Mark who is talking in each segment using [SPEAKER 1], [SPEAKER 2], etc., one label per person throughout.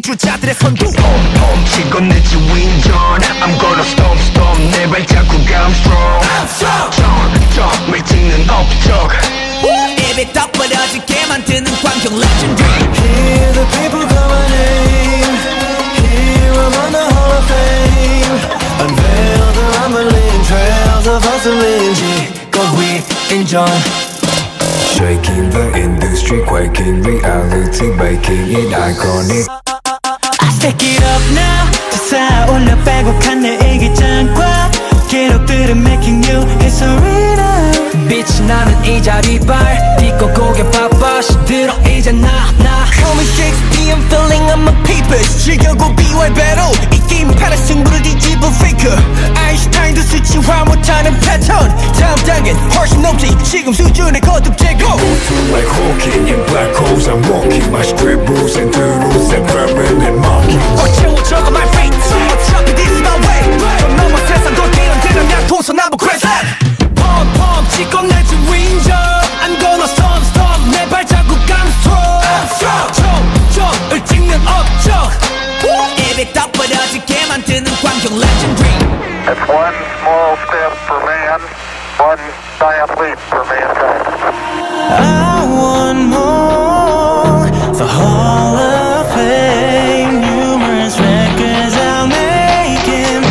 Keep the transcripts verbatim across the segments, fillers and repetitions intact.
[SPEAKER 1] 민주자들의 선두
[SPEAKER 2] 멈치고 내 지윈전 I'm gonna stop stop 내 발자국 I'm strong I'm strong 점을 찍는 업적
[SPEAKER 1] 입이 떡 벌어지게 만드는 광경 legendary
[SPEAKER 3] Hear the people call my name Here I'm on the Hall of Fame Unveil the rumbling trails of hustling 기꺼이 인정
[SPEAKER 4] Shaking the industry, quaking reality, making it iconic
[SPEAKER 3] I stack it up now 쌓아올려 빼곡한 내 일기장과 기록들은 making you history now
[SPEAKER 1] 빛이 나는 이 자리발 딛고 고개 바빠 시들어 이제 나나
[SPEAKER 3] Call me Shakespeare, I'm filling up my papers 즐겨고 비와의 battle 이 게임판의 승부를 뒤집어 faker 아인슈타인도 수치화 못하는 패턴 다음 단계는 훨씬 높지 지금 수준의 거듭 제거
[SPEAKER 4] Like Hawking in black holes I'm walking my script rules and turtles and grabbing and mocking
[SPEAKER 3] 어째워 저거 my fate 어차피 this is my way 저 넘어 세상도 대연되는 양 동서남북 crescent 펌펌 찍고 내 주윈저 I'm gonna stop stop 내 발자국 I'm strong I'm strong 점점을 찍는 업적
[SPEAKER 1] 입이 떡 벌어지게 만드는 광경 legendary
[SPEAKER 5] It's one small step for man, one giant leap for mankind.
[SPEAKER 3] I want more the Hall of Fame numerous records I'll make him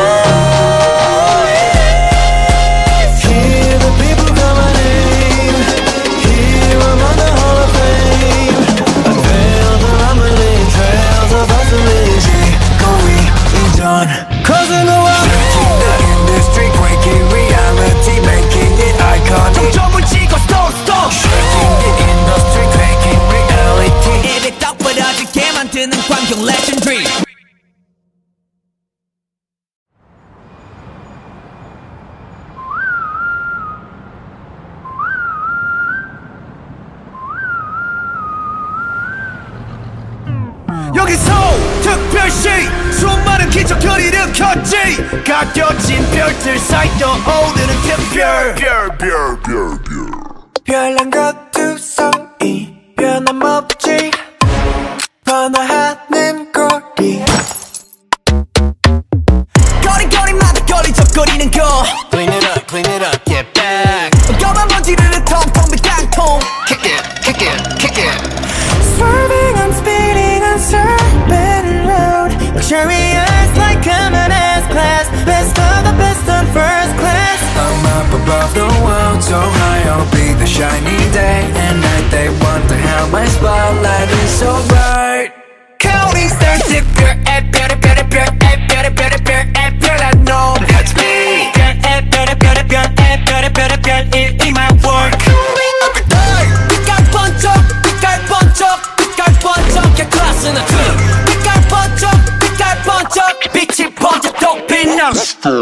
[SPEAKER 3] oh, yeah. Hear the people call my name Here I'm on the Hall of Fame Unveil the rumbling trails of hustling 기꺼이 인정 Causing the world
[SPEAKER 4] Shaking the industry, quaking reality, making it iconic
[SPEAKER 3] 점점을 찍어 stop stop
[SPEAKER 4] Shaking the industry, quaking reality
[SPEAKER 1] 입이 떡 벌어지게 만드는 광경 legendary
[SPEAKER 3] 여기서 특별시 수많은 기적을 일으켰지 가껴진 별들 사이 떠오르는 특별 별별별별 별난 것두성이 변함없지 번화하는 거리 거리거리마다 거리적거리는 거 Clean it up, clean it up, get back 검은 먼지를 텅텅 빈 땅통 Kick it, kick it, kick it Swerving and speeding on Serpent Road Luxurious like coming S-Class Best of the best on first class
[SPEAKER 4] I'm up above the world, so high I'll be the shiny day and night. They wonder how my spotlight is so bright.
[SPEAKER 3] Counting stars, 특별 앱별의 별의 별 앱별의 별의 별 앱별한 놈 That's me 별 앱별의 별의 별 앱별의 별의 별 It in my work Every day 빛깔 번쩍 빛깔 번쩍 빛깔 번쩍 Get class in the club 빛깔 번쩍 빛깔 번쩍 빛이 번쩍 또 빛나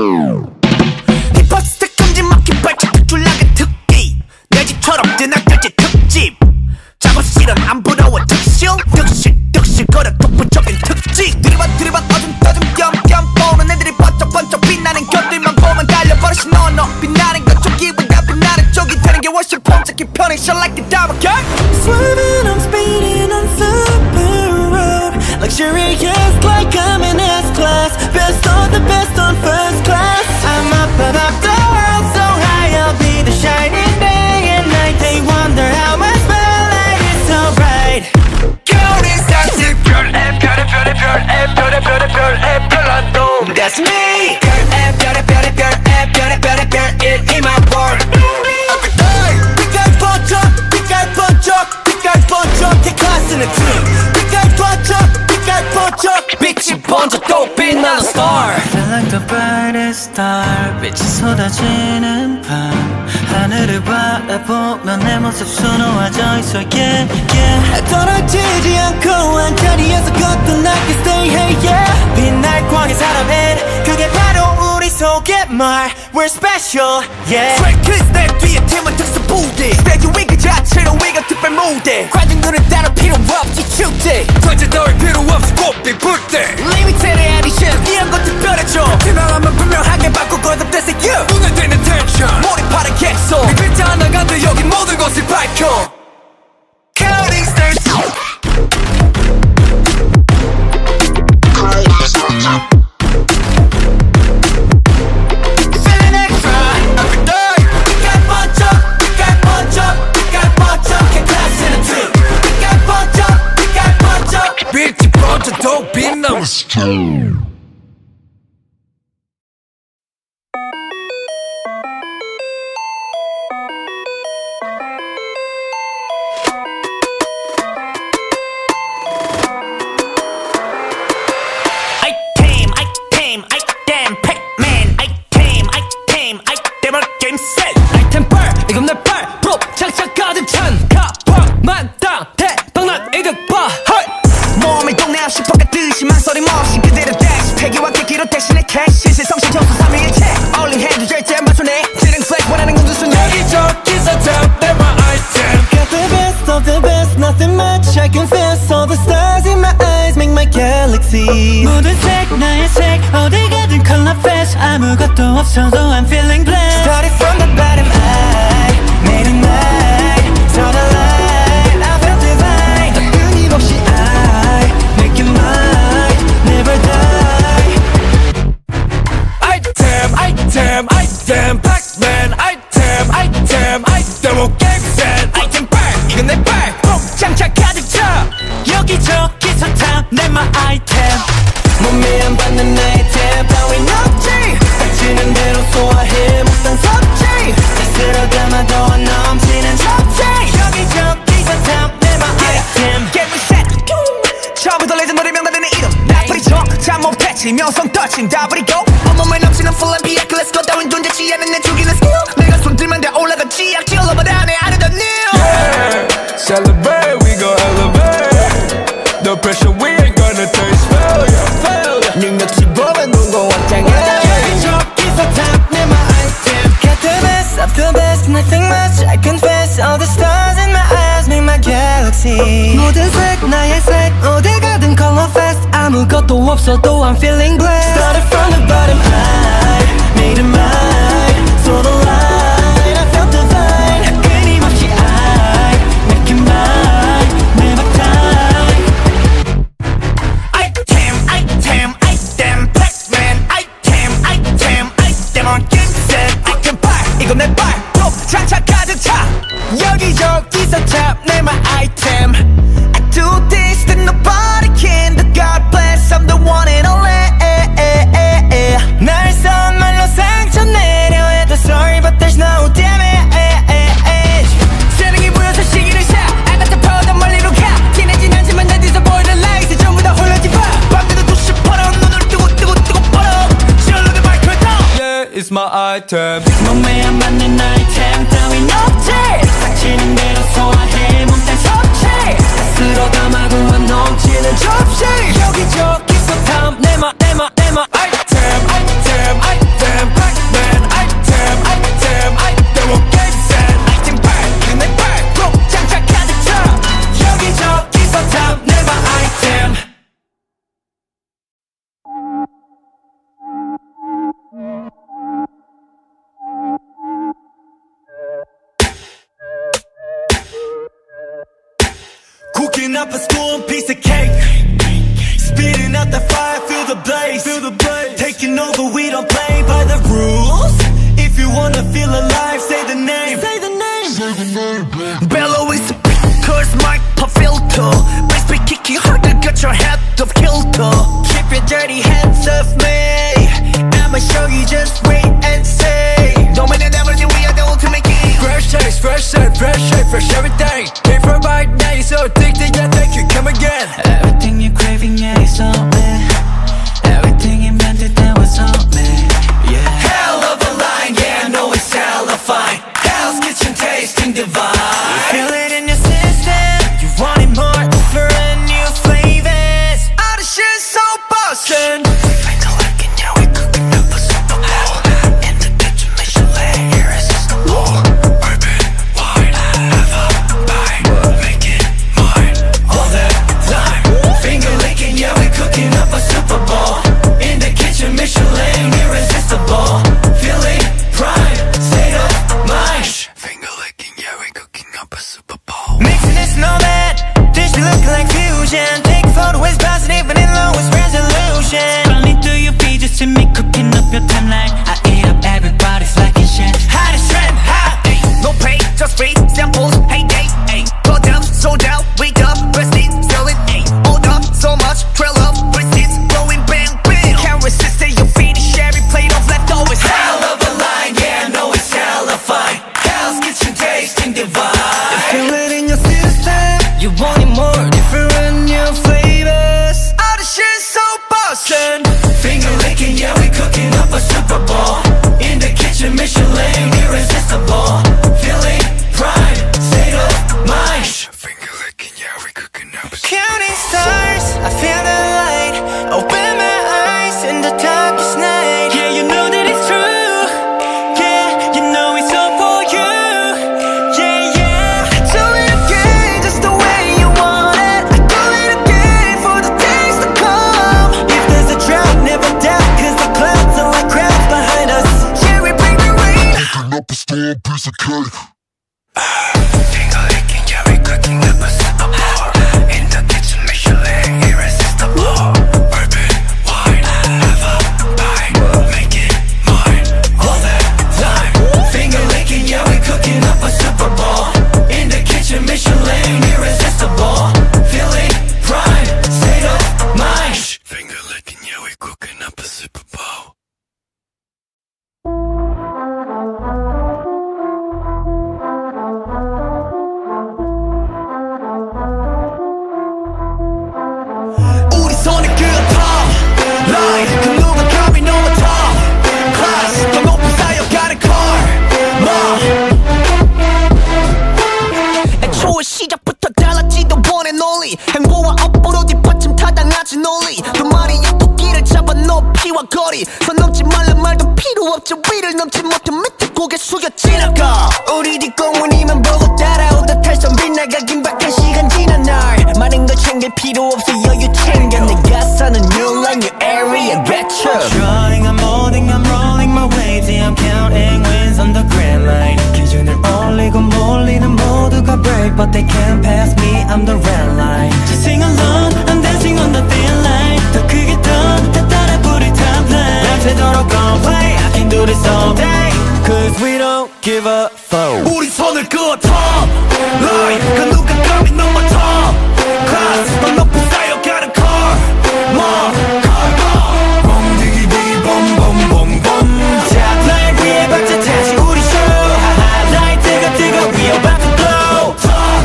[SPEAKER 3] 힙합 스택 금지 막힌 발짝 툴락의 특기 내 집처럼 뜨나들지 특집 작업실은 안 부러워 특실 득실 득실거려 독보적인 특징 들이반 들이반 어둠 떠줌 겸겸 보는 애들이 번쩍번쩍 빛나는 것들만 보면 달려버리시 너너 빛나는 것 쪽이보다 빛나는 쪽이 되는 게 훨씬 폼잡기 편해 Shine like a diamond girl Swerving I'm speeding on super road Luxurious like I'm in S-Class Best of the best on first class I'm up above the world so high I'll be the shining day and night They wonder how my spotlight is so bright Counting stars 특별 앱 별의 별의 별 앱 별의 별의 별 앱 별한 놈 That's me 별 앱 별의 별의 별 앱 별의 별의 별 It in my world Every day 빛깔 번쩍 빛깔 번쩍 빛깔 번쩍 Get class in the team 빛깔 번쩍 빛깔 번쩍 빛이 번쩍 또 빛나는 star Feel like the brightest star 빛이 쏟아지는 밤 하늘을 바라보면 내 모습 수놓아져 있어 yeah yeah 떨어지지 않고 한 자리에서 거듭나게 stay hey yeah 빛날 광의 사람은 그게 바로 우리 속의 말 We're special yeah Track kids 내 뒤에 팀은 특수 부대 스테이지 위 그 자체로 위가 특별 무대 관중들은 따로 필요 없지 축제 전체 더울 필요 없이 꽃빛 불때 Limited edition 이런 거 특별해져 팀하면 분명하게 바꾸고 the best of you 눈에 띄는 텐션 몰입하는 객석 네 글자 하나 간도 여기 모든 것을 밝혀 Counting stars
[SPEAKER 2] Master.
[SPEAKER 1] 이건 내 팔 프로 착착 가득 찬 가방만 땅 대박난 이득봐
[SPEAKER 3] 몸이 동네야 슈퍼같듯이 망설임 없이 그대로 댄스 폐기와 깨기로 대신에 캐시 실성시 점수 삼위일체 올린 해도 절대 안 봐주네 찌른 플렉 원하는 건 두순
[SPEAKER 1] 여기저기서 잡대 my item
[SPEAKER 6] Got the best of the best nothing much I confess all the stars in my eyes make my galaxy 모든 색 나의 색 어디 가든 color flash 아무것도 없어도 I'm feeling blessed Started from the bottom I made it mine saw the light I felt divine 끊임없이 I make it mine never die
[SPEAKER 1] item item item Pac-Man item item item 오 게임 셋 item 팔 이건 내 팔 꼭 장착 가득 차 여기저기서 탐내 my item
[SPEAKER 6] 몸에 안 받는 아이템 따윈 없지 닥치는 대로 소화해 못한 섭취 스스로 담아도 안 넘치는 접시 여기저기서 탐내 my item
[SPEAKER 3] Get reset 처음부터 레전더리 명단되는 이름 나쁘리 척잘 못했지 명성 touching 다 버리고 온몸에 넘치는 full and be let's go 따윈 존재치 않은 내 죽이는 skill 내가 손들면 다 올라가지 악질 over 안에 아르던 new
[SPEAKER 1] yeah. Celebrate we gon' elevate No pressure we ain't gonna taste failure failure
[SPEAKER 6] 능력치 보면 무거워 장애 여기저기서 탐내 my item Got the best of the best nothing much I confess all the stars in my eyes make my galaxy 모든 색 나의 색 어딜 가든 color fast 아무것도 없어도 I'm feeling blessed Started from the bottom I made it mine saw the light I felt divine 끊임없이 I make it mine never die
[SPEAKER 3] item item item Pac-Man item item item on game set item 팔 이건 내 팔 또 장착 가득 차 여기저기서 탐내 my item I do this that nobody can the God bless I'm the one and only
[SPEAKER 6] 날 선말로 상처 내려 해도 sorry but there's no damage
[SPEAKER 3] 재능이 보여서 시기를 사 I got the power 더 멀리로 가 티내진 않지만 내 뒤에서 보이는 lights 전부 다 홀려지 봐 밤새도 두 시 벌어 눈을 뜨고 뜨고 뜨고 벌어 실룩의 마이크를 더
[SPEAKER 1] Yeah it's my item
[SPEAKER 6] 몸에 안 맞는 아이템 따윈 없지 닥치는 대로 소화해 못한 섭취 스스로 담아도 안 넘치는 접시 여기저기서 탐내 my 내 my 내 my
[SPEAKER 1] item item item Pac-Man item item item 오 게임 셋
[SPEAKER 3] item 팔 이건 내 팔 꼭 장착 가득 차
[SPEAKER 6] 여기저기서 탐내 my item Cooking up a spoon, piece of cake. Spitting out the fire, feel the blaze. Feel the blaze. Taking over, we don't play by the rules. If you wanna feel alive, say the name. Say the name. Say the name.
[SPEAKER 3] Bellow is a big curse mic per filter. Bass be kicking harder, got your head of kilter.
[SPEAKER 6] Keep your dirty hands off me. I'ma show you just wait and see.
[SPEAKER 3] Don't make it ever, we are the ultimate king.
[SPEAKER 1] Fresh taste, fresh scent, fresh shape, fresh everything. Came from right now, you're so addicted, yeah, thank you, come again.
[SPEAKER 6] Everything you're craving, yeah, it's on me. Everything you meant it, that was on me. Yeah.
[SPEAKER 3] Hell of a line, yeah, I know it's hella fine. Hell's Kitchen tasting divine.
[SPEAKER 6] You feel it in your system, you want it more. more different new flavors. All the shit so bustin'.
[SPEAKER 1] Finger licking, yeah, we cooking up a Super Bowl. In the kitchen, Michelin, irresistible. Feeling pride, state of mind.
[SPEAKER 4] Finger licking, yeah, we cooking up a
[SPEAKER 6] Counting stars, I feel the light. Open my eyes in the darkest night. Yeah, you know that it's true. Yeah, you know it's all for you. Yeah, yeah. Do it again, just the way you want it. I do it again for the days to come. If there's a drought, never doubt, cause the clouds are like crowds behind us. Yeah, we bring the rain.
[SPEAKER 2] Cooking up a storm, piece of cake.
[SPEAKER 4] Finger licking, yeah, we cooking up a Super Bowl. In the kitchen, Michelin, irresistible. Open wide, never bite. Make it mine all the time.
[SPEAKER 1] Finger licking, yeah, we cooking up a Super Bowl. In the kitchen, Michelin, irresistible. Feeling pride, state of mind.
[SPEAKER 4] Finger licking, yeah, we cooking up a Super Bowl.
[SPEAKER 1] 우리 손을 그어터 Line 그 누가 감히 넘어 top Class 더 높이 쌓여가는 car 뭐
[SPEAKER 3] 애초에 시작부터 달랐지도 원해 논리 행보와 업보로 뒷받침 타당하지 논리 두 마리의 토끼를 잡아 높이와 거리 선 넘지 말란 말도 필요 없죠 위를 넘지 못해 밑에 고개 숙여 지나가 우리 뒷공문이만 보고 따라오다 탈선 빗나가 긴박한 시간 지난 날 많은 걸 챙길 필요 없어 여유 챙겨 내가 사는 new line new area retro
[SPEAKER 6] Drawing, I'm molding, I'm rolling my waves. Yeah, I'm counting wins on the grand line. 기준을 올리고 몰리는 모두가 break, but they can't pass me. I'm the red line. Just sing along, I'm dancing on the thin line. 더 크게 더, 더 따라 부를 top line. 밤새도록 gon' play, I can do this all day. Cause we don't give a fuck.
[SPEAKER 1] 우리 손을 그어 top Line 그 누가 감히 넘어 top Class 더 높이 쌓여가는 car 뭐 car 뭐
[SPEAKER 4] bom디기디 bombombombom.
[SPEAKER 6] Top line 위에 박자 다시 우리 show. 하하, 뜨거 뜨거, we about to blow.
[SPEAKER 1] top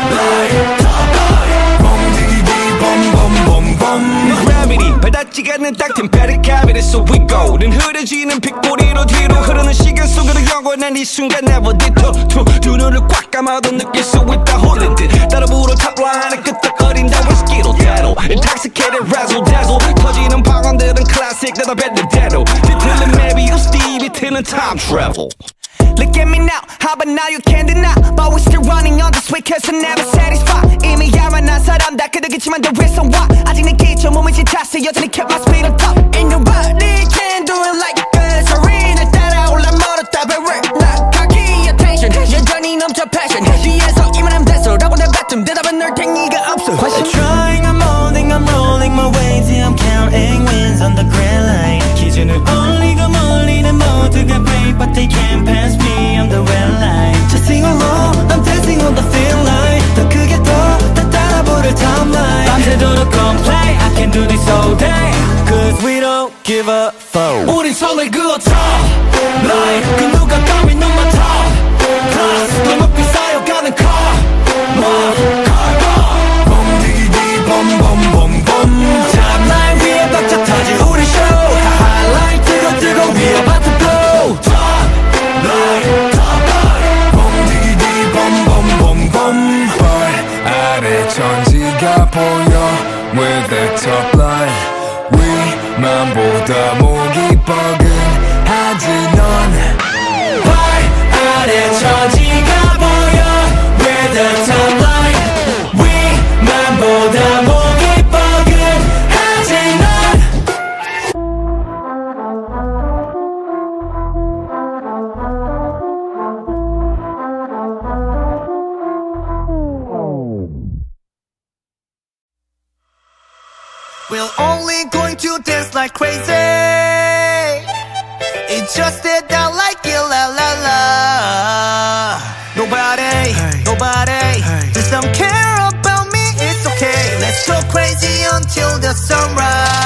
[SPEAKER 1] line top line
[SPEAKER 4] bom디기디 bombombombom.
[SPEAKER 1] Gravity 바닥지가 않는 딱 템페리 cavity So we go 는 흐려지는 빗꼬리로 뒤로 흐르는 시간 속으로 영원한 이 순간 never detour 두 눈을 꽉 감아도 느낄 수 있다 홀린 듯 따라 불어 탑라인에 끄떡거린다 whiskey로 대로 Intoxicated razzle dazzle 터지는 방언들은 classic 내가 뱉는 대로 뒤틀린 maybe you Stevie 틀린 time travel
[SPEAKER 3] Look at me now, how about now you can't deny But we still running on this way cause we're never satisfied 이미 야만한 사람 다 그득이지만 the reason why 아직 내 기초 몸을 지탔어 여전히 kept my speed on top Ain't nobody can do it like us Arena 따라올라 멀었다 but we're not cocky attention 여전히 넘쳐 passion 뒤에서 이만하면 됐어 라고 내뱉음 대답은 널 탱이가 없어
[SPEAKER 6] I'm trying, I'm molding, I'm rolling my waves. Yeah, I'm counting wins on the grand line. 기준을 올리고 몰리는 모두가 break, but they can't pass me. I'm the red line. Just sing along, I'm dancing on the thin line. 더 크게 더, 더 따라 부를 top line. 밤새도록 gon' play, I can do this all day. Cause we don't give a fuck.
[SPEAKER 1] 우린 손을 그어 top Line 그 누가 감히 넘어 top Class 더 높이 쌓여가는 car 뭐 car 뭐
[SPEAKER 4] bom디기디 bombombombom.
[SPEAKER 6] Top line 위에 박자 터질 우리 show. 하하, 뜨거 뜨거, we about to blow.
[SPEAKER 1] top line top line
[SPEAKER 4] bom디기디 bombombombom. 발 아래 천지가 보여 with the top line. 위만 보다 목이 뻐근하지 넌.
[SPEAKER 6] 발 아래 천지가 보여 with the top line. 위만 보다 목이 뻐근하지 넌.
[SPEAKER 3] We're only going to dance like crazy It's just that I like it, la la la Nobody, nobody just don't care about me, it's okay Let's go crazy until the sunrise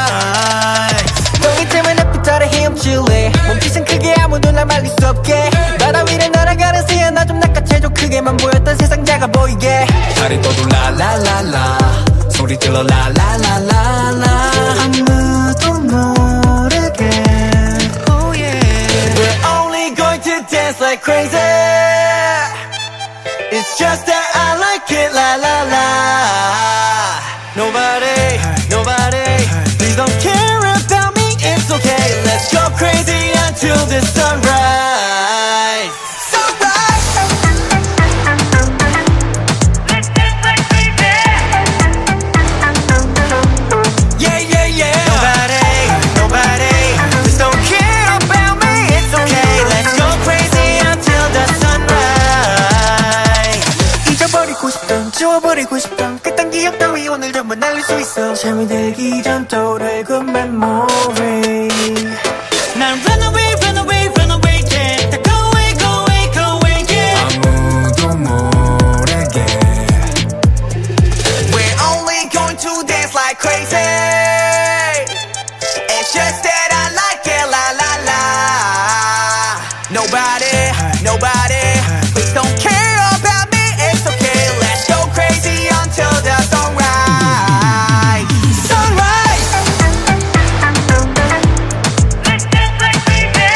[SPEAKER 3] 너희 때문에 햇빛 아래 헤엄칠래 몸짓은 크게 아무도 날 말릴 수 없게 바다 위를 날아가는 새야 나 좀 낚아채줘 크게만 보였던 세상 작아 보이게
[SPEAKER 4] 다리 떠도 라라라라
[SPEAKER 1] feel la la la la la.
[SPEAKER 6] 아무도 모르게 oh yeah.
[SPEAKER 1] We're only going to dance like crazy. It's just that I like it la la la. Nobody, nobody, please don't care about me. It's okay, let's go crazy until the sunrise. Sunrise. Let's dance like crazy. Yeah, yeah, yeah. Nobody, nobody, please don't care about me. It's okay, let's go crazy until the sunrise.
[SPEAKER 6] 잊어버리고 싶던 지워버리고 싶던 그딴 기억 따위 오늘 전부 날릴 수 있어. 잠이 들기 전 떠오를 그 memory.
[SPEAKER 1] 난 run away, run away, run away, yeah. 다 go away, go away, go away, yeah.
[SPEAKER 4] 아무도 모르게
[SPEAKER 3] We're only going to dance like crazy. It's just that I like it, la la la. Nobody, nobody, please don't care about me. It's okay, let's go crazy until the sunrise. Sunrise. Let's dance like crazy.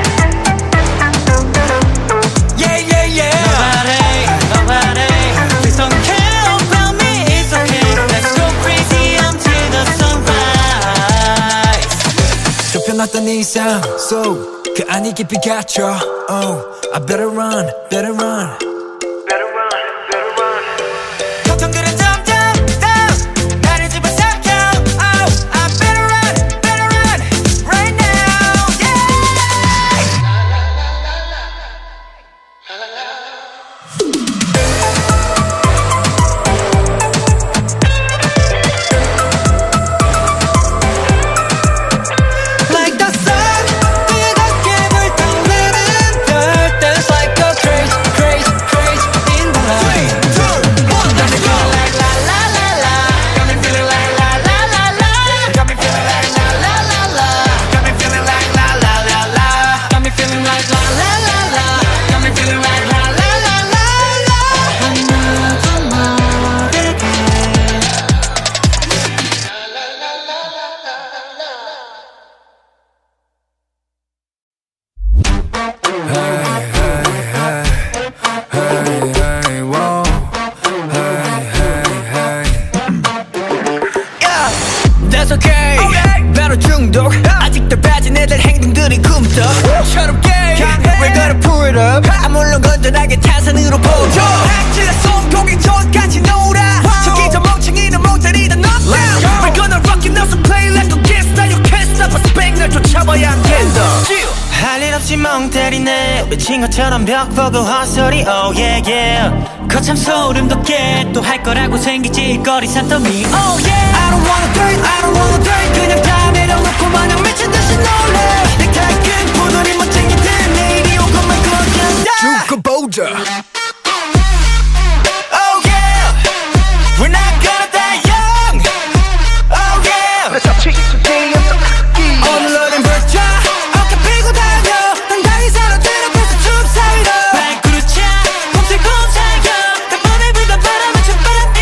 [SPEAKER 1] Yeah, yeah, yeah. Nobody, nobody, please don't care about me. It's okay, let's go crazy until the sunrise. 좁혀놨던 이상 속 그 안이 깊이 갇혀. Oh, I better run, better run. 걱정들은 점점 더 나를 집어삼켜. Oh, I better run, better run right now. Yeah. Like the sun, 뜨겁게 불타오르는 별. Dance like a crazy, crazy, crazy in the light. Got me feeling like la la la la. Got me feeling like la la la la. Got me feeling like la la la la. Got me feeling like la la la la. Got me feeling like la la la la. Got me feeling like la la la la la.
[SPEAKER 4] Hey, whoa. Hey, hey, hey.
[SPEAKER 3] Yeah, that's okay. 바로 중독. 아직도 빠진 애들 행동들이 꿈떡처럼 gay. We're gonna pull it up. 아 물론 건전하게 타산으로 보죠. 악질의 손고기 전까지 놀아. 저기 저 멍청이는 멍자리다 knock down. We're gonna rock it now so play like a can't stop. You can't stop us. 백 날 쫓아봐야 안 된다. 할 일 없이 멍 때리네. 미친 것처럼 벽 보고 헛소리 oh yeah yeah. 거참 소름 돋게 또 할 거라고 생기지 일거리 산더미 oh yeah. I don't wanna do it, I don't wanna do it. 그냥 다 내려놓고 마냥 미친 듯이 놀래. 넥타이 끈 부들이 멋쟁이들 내일이 오고만 거냐.
[SPEAKER 4] 두고 보자.
[SPEAKER 3] Oh yeah, we're not gonna die young. Oh yeah. 오늘 어린 벌자 어깨 펴고 달려. 당당히 사람들 앞에서 춤 사이로 발그릇 차 곰슬 곰살겨. 단번에 불던 바람은 춤바람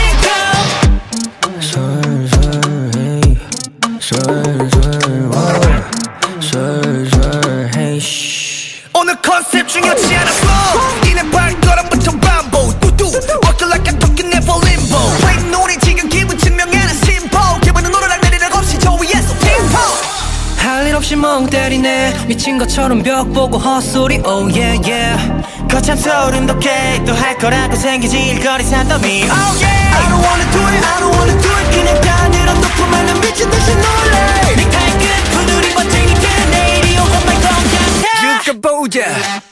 [SPEAKER 3] 일고
[SPEAKER 4] 솔솔 와 솔솔 헤이 씨.
[SPEAKER 3] 오늘 컨셉 중요치 않았어. 이내 발걸음부터 반복 뚜뚜 Walking like I'm talking never limbo. Play 노래 지금 기분 증명하는 심보. 기분은 오르락 내리락 없이 저 위에서 팀포. 할 일 없이 멍 때리네. 미친 것처럼 벽 보고 헛소리 oh yeah yeah. 거참 소름 돋게 또 할 거라고 생기지 일거리 산더미 oh yeah. I don't wanna do it, I don't wanna do it. 그냥 다 내려놓고 말면 미친 듯이 놀래. 넥타이 끈 부들이 멋쟁이들 내일이 오고만 거냐.
[SPEAKER 4] 두고 보자.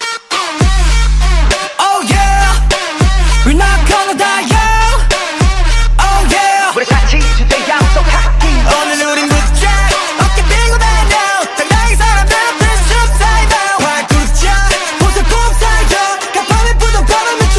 [SPEAKER 3] Oh yeah, we're not gonna die young. Oh yeah, 우리 같이 주제 약속하기. 오늘 우린 붙자 어깨 펴고 달려. 당당히 사람들 앞에서 춤 사이로 발그릇 차 보슬 곰살겨. 간밤에 부던 바람에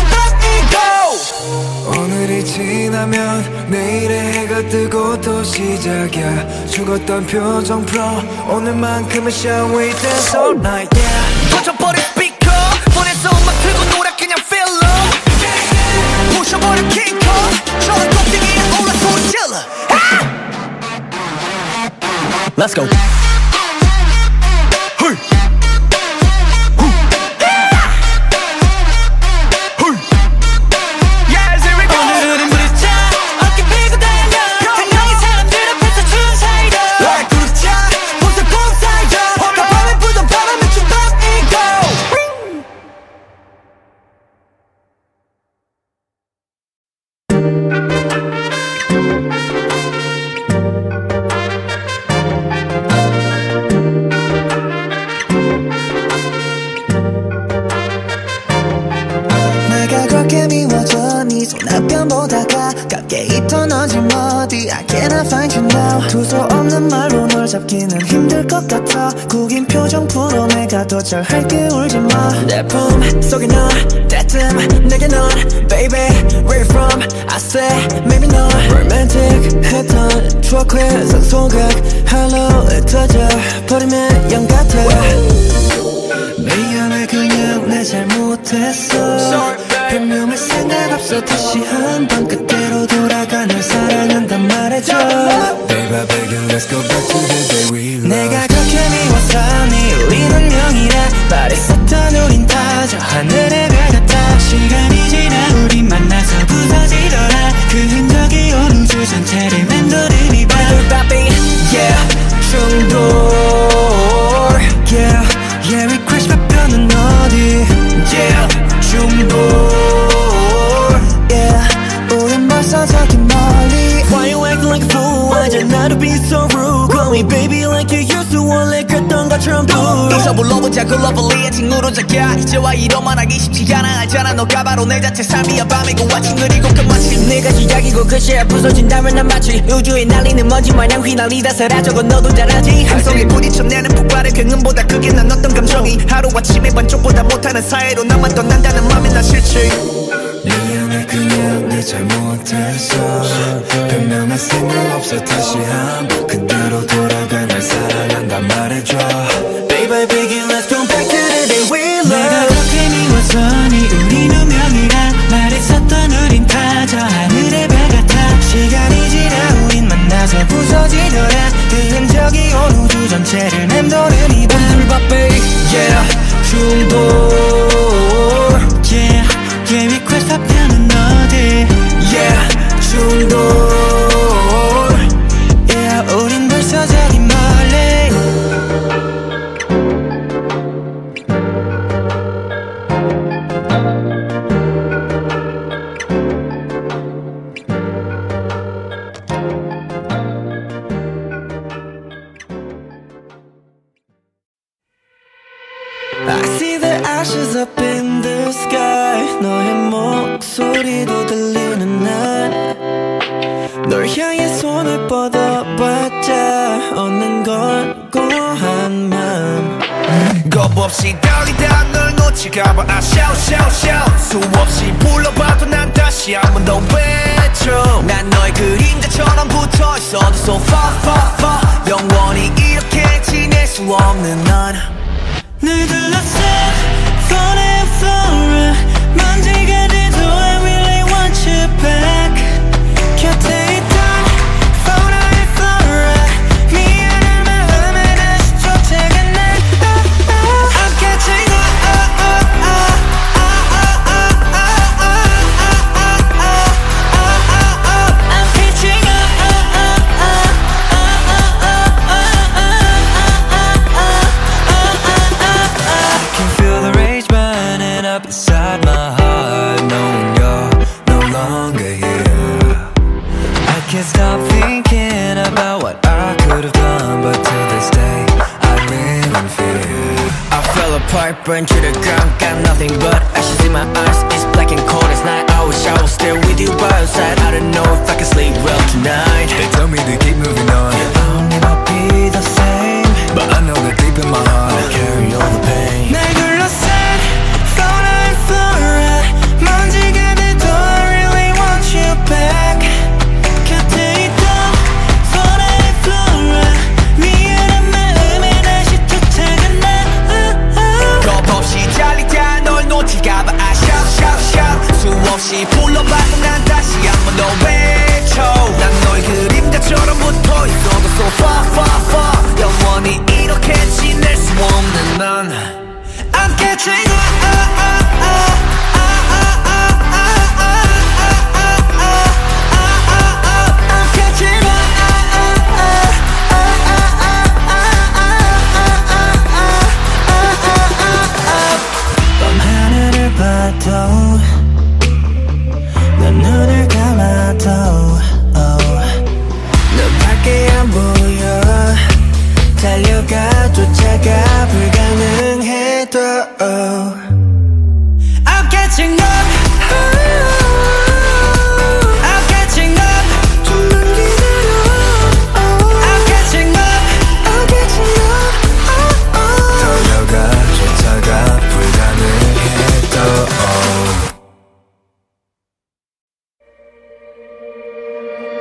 [SPEAKER 3] 춤 바뀌고.
[SPEAKER 4] 오늘이 지나면 내일의 해가 뜨고 또 시작이야. 죽었던 표정 풀어. 오늘만큼은 shall we dance all night yeah.
[SPEAKER 3] 터져버린 스피커 폰에서 음악 틀고 놀아 그냥 feel love. 부셔버린 킹콩 저런 꼭대기에 올라 소리 질러.
[SPEAKER 1] Let's go.
[SPEAKER 6] 앞편보다 가깝게 입터너진 머리 I cannot find you now 두서 없는 말로 널 잡기는 힘들 것 같아 구긴 표정 풀어 내가 더 잘할게 울지마 내 품 속에 넌 때쯤 내게 넌 Baby where you from I say maybe 넌 Romantic 했던 추억의 상소각 Hello 터져 버리면 영 같아 미안해 그냥 내 잘못했어 변명할 생각 없어 다시 한번 그때로 돌아가 널 사랑한단 말해줘
[SPEAKER 4] Baby baby let's go back to the day we loved
[SPEAKER 6] 내가 그렇게 미워서 네 우린 운명이라 말했었던 우린 다 저 하늘의 별 같아 시간이 지나 우린 만나서 부서지더라 그 흔적이 온 우주 전체를 맴도는 이 밤 Yeah 중독 Yeah Yeah we crash 파편은 어디 Yeah 중독 Yeah 우린 벌써 저기 멀리 Why you acting like a fool 완전 나도 be so rude Call me baby like you used to 원래 그랬던 것처럼 do
[SPEAKER 3] 이서 불러보자고 러블리의 친구로 자기야 이제와 이러만 하기 쉽지 않아 알잖아 너가 바로 내 자체 삶이야 밤이고 아침 그리고 끝마침
[SPEAKER 6] 네가 시작이고 끝이야 부서진다면 난 마치 우주에 날리는 먼지 마냥 휘날리다 사라져고 너도 잘하지
[SPEAKER 3] 함성에 부딪혀내는 폭발의 경음보다 크게 난 어떤 감정이 하루아침에 반쪽보다 못하는 사이로 나만 떠난다는 맘이 난 싫지
[SPEAKER 4] 미안해 그냥 내 잘못했어 변명할 생각 없어 다시 한번 그대로 돌아가 날 사랑한단 말해줘
[SPEAKER 6] Baby begin let's go back to the day we love 내가 그렇게 미워서 네 우린 운명이라 말했었던 우린 다 저 하늘의 별 같아 시간이 지나 우린 만나서 부서지더라 그 흔적이 온 우주 전체를 맴도는 이 밤 Yeah 중독 Yeah Yeah we crash 파편은 어디 Yeah 중독 Yeah 우린 벌써 저기 멀리 I see the ashes up in the sky 너의 목소리도 들리는 날 널 향해 손을 뻗어봤자 얻는 건 고한 맘
[SPEAKER 3] 겁없이 달리다 널 놓칠까봐 I shout shout shout 수없이 불러봐도 난 다시 한 번 더 외쳐 난 너의 그림자처럼 붙어있어도 so far far far 영원히 이렇게 지낼 수 없는 넌
[SPEAKER 6] 늘 둘러싸 falling flora 먼지가 돼도 I really want you back 곁에 있던 fauna flora 미안한 마음에 다시 쫓아가 날 I'm catching I'm catching inside my heart, knowing you're no longer here. I can't stop thinking about what I could have done, but to this day, I live in fear. I fell apart, burned to the ground, got nothing but ashes in my eyes. It's black and cold as night. I wish I was still with you by your side. I don't know if I can sleep well tonight.
[SPEAKER 4] They tell me to keep moving on
[SPEAKER 6] I'll never be the same,
[SPEAKER 4] but I know that deep in my heart
[SPEAKER 6] I carry all the pain. 날 둘러싼 fauna and flora 먼지가 돼도 I really want you back 곁에 있던 fauna and flora 미안한 마음에 다시 쫓아가 나
[SPEAKER 3] 겁없이 달리다 널 놓칠까봐 I shout shout shout 수없이 불러봐도 난 다시 한 번 더 외쳐 난 너의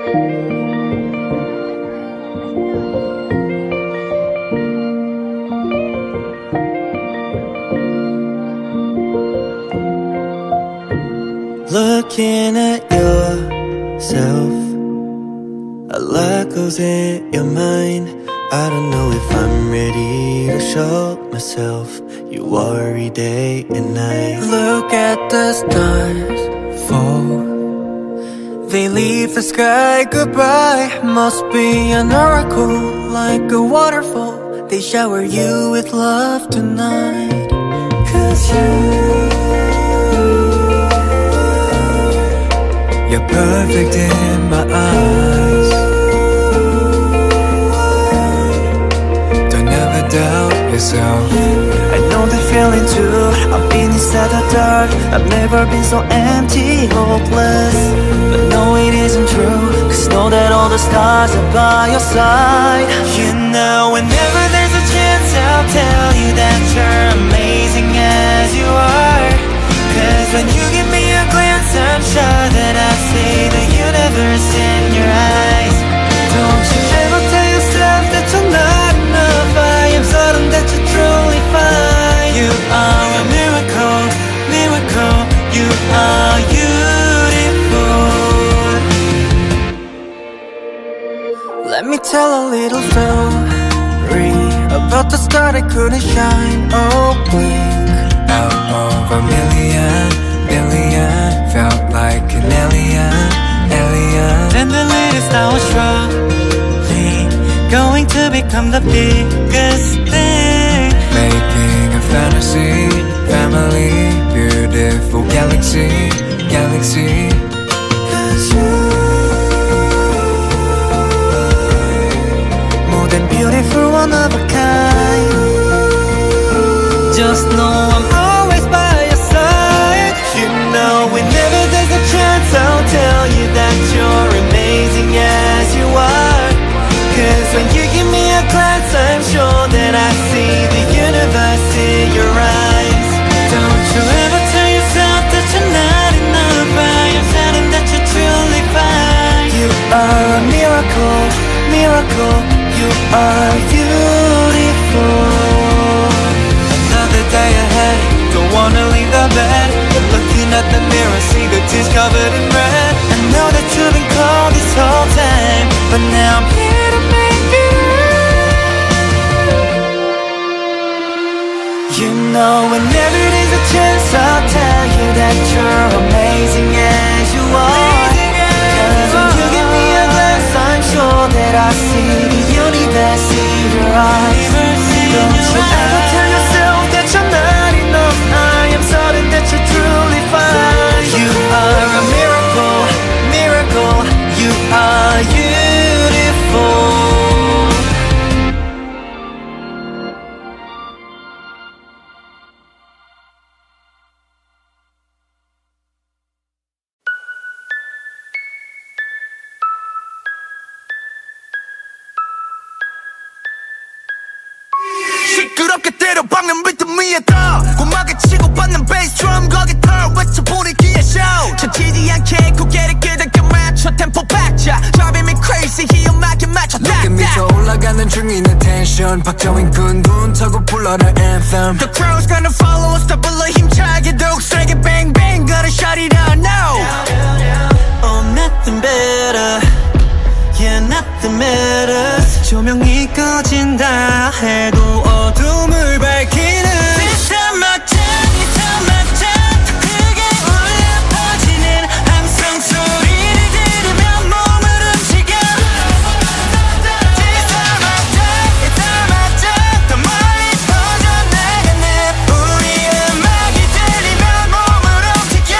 [SPEAKER 6] Looking at yourself, a lot goes in your mind. I don't know if I'm ready to show myself. You worry day and night. Look at the stars fall. They leave the sky goodbye. Must be an oracle, like a waterfall. They shower you with love tonight. Cause you, you're perfect in my eyes. Don't ever doubt yourself. I know the feeling too. I've been inside the dark. I've never been so empty, hopeless. But no, it isn't true. Cause know that all the stars are by your side. You know, whenever there's a chance, I'll tell you that you're amazing as you are. Cause when you give me a glance, I'm sure that I see the universe in your eyes. Don't you ever tell yourself that you're not enough. I am certain that you're truly fine. You are a miracle, miracle. You are beautiful. Let me tell a little story about the star that couldn't shine. Oh, blink. Out of a million, billion, felt like an alien, alien. Then the little star was surely going to become the biggest thing. Making a fantasy, family, beautiful galaxy, galaxy. Cause you, more than beautiful, one of a kind. Just know I'm always by your side. You know, whenever there's a chance, I'll tell you that you're amazing as you are. Cause when you give me a glance, I'm sure that I see the universe in your eyes. Don't you ever tell yourself that you're not enough. I am certain that you're truly fine. You are a miracle, miracle. You are beautiful. Another day ahead, don't wanna leave the bed. But looking at the mirror, see the tears covered in red. I know that you've been cold this whole time, but now I'm here to make it right. You know, whenever there's a chance, I'll tell you that you're amazing as you are. Cause when you give me a glance, I'm sure that I see the universe in your eyes. Don't you ever tell yourself that you're not enough. I am certain that you're truly fine. You are a miracle, miracle. You are beautiful.
[SPEAKER 3] 시끄럽게 때려박는 리듬 위에다 고막에 치고 받는 베이스 드럼 거기다 외쳐부리기에 show 쳐지지 않게 고개를 끄덕여 맞춰 템포 박자 Driving me crazy 이 음악에 맞춰
[SPEAKER 7] 높게 미쳐 올라가는 중인의 텐션 박정인 군둔 타고 불러라 anthem
[SPEAKER 3] The crowd's gonna follow us 더 불러 힘차게 더욱 세게 bang bang gotta shut it down now Oh nothing better Yeah nothing matters 조명이 꺼진다 해도 어둠을 밝히는 This time my time, this time my time 더 크게 울려 퍼지는 함성 소리를 들으며 몸을 움직여 This time my time, this time my time 더 멀리 퍼져나가는 우리 음악이 들리며 몸을 움직여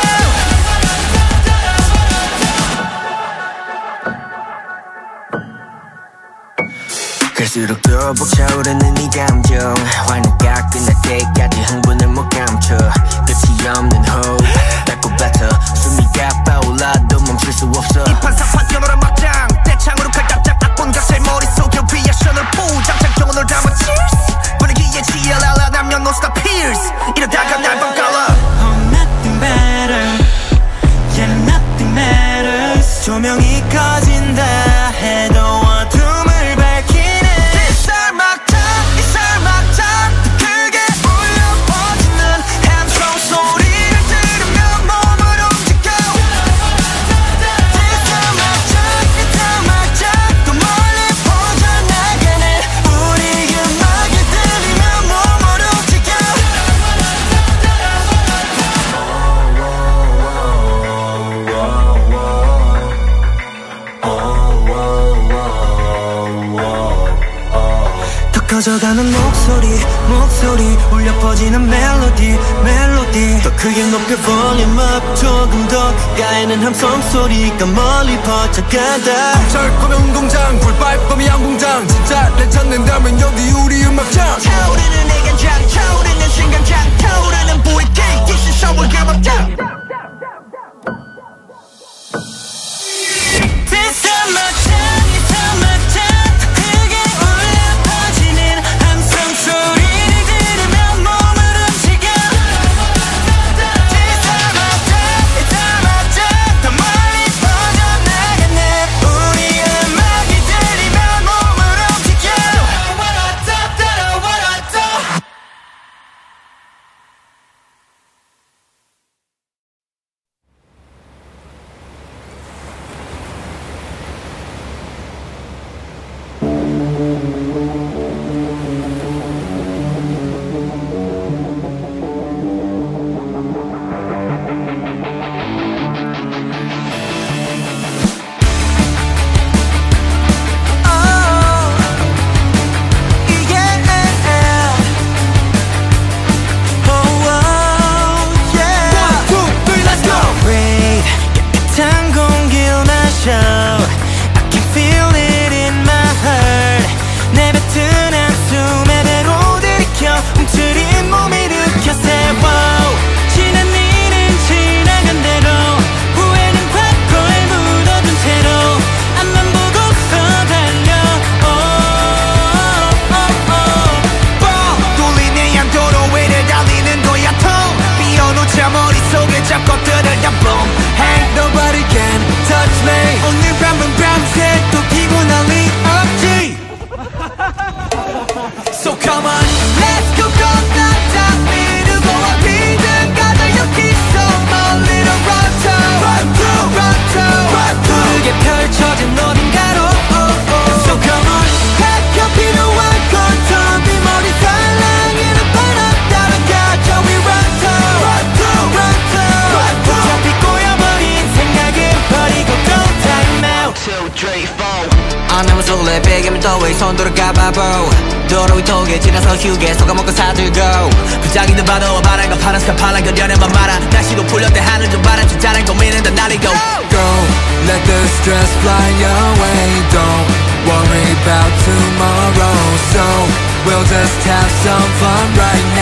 [SPEAKER 7] 갈수록 더 벅차오르는 이 감정 화내가 끝날 때까지 흥분을 못 감춰 끝이 없는 호흡 닿고 뱉어 숨이 가빠올라도 멈출 수 없어
[SPEAKER 3] 이 판사판 뛰어노라 막장 떼창으로 칼답장 악본 가사의 머릿속에 리액션을 포장창 경험을 담아 Cheers 분위기에 지엘엘라 남녀 no stop peers 이러다가 날 밤깔아 Oh nothing better Yeah nothing matters 조명이 꺼진다
[SPEAKER 6] 흩어져가는 목소리 목소리 울려 퍼지는 멜로디 멜로디 더 크게 높여 볼륨 업 조금 더 가까이는 함성 소리가 멀리 퍼져간다
[SPEAKER 8] 철거면 운동장 불 밟으면 양궁장 진짜 내 찾는다면 여기 우리 음악장
[SPEAKER 3] 타오르는 내 간장 타오르는 신강장 타오르는 부위기 기시 서울 감압장
[SPEAKER 1] This time my time, this time my time 크게 울려 퍼지는 함성 소리를 들으면 몸을 움직여 This time my time, this time my time 더 멀리 퍼져나가네 우리 음악이 들리면 몸을 움직여 What I do, what I do
[SPEAKER 6] 깨끗한 공기를 마셔 I can feel it in my heart 내뱉은 한숨에 배로 들이켜 움츠린 몸 일으켜 세워 지난 일은 지나간 대로 후회는 과거에 묻어둔 채로 앞만 보고서 달려 oh, oh, oh.
[SPEAKER 3] 뻥 뚫리는 양도로 위를 달리는 거야 통 비워놓자 머릿속에 잡것들을 다 boom
[SPEAKER 6] Ain't nobody can touch me 오늘 밤은 밤새 또 피곤할 리 없지
[SPEAKER 3] So come on Let's go go 나다 미루고 앞이든 가자 여기서 멀리로 run to Run to Run to Run to
[SPEAKER 6] 푸르게 펼쳐진 어딘가로 oh, oh.
[SPEAKER 3] So come on
[SPEAKER 6] 펴 필요한 건 텅빈 머리 살랑이는 바람 따라가 저 we run to
[SPEAKER 3] Run to
[SPEAKER 6] Run to
[SPEAKER 3] Run to
[SPEAKER 6] 어차피 꼬여버린 생각은 버리고 go time out
[SPEAKER 7] two, three, four
[SPEAKER 3] 안 남은 술래 베개면 더위 손 돌아가봐 bro 도로 위 톡에 지나서 휴게 속아먹고 사들고 부장이든 봐도 바람과 파란색 파란 겨려내만 말아 날씨도 풀렸대 하늘 좀 바람 좀 자란 고민은 다 날리고
[SPEAKER 8] Go, let the stress fly away Don't worry about tomorrow So we'll just have some fun right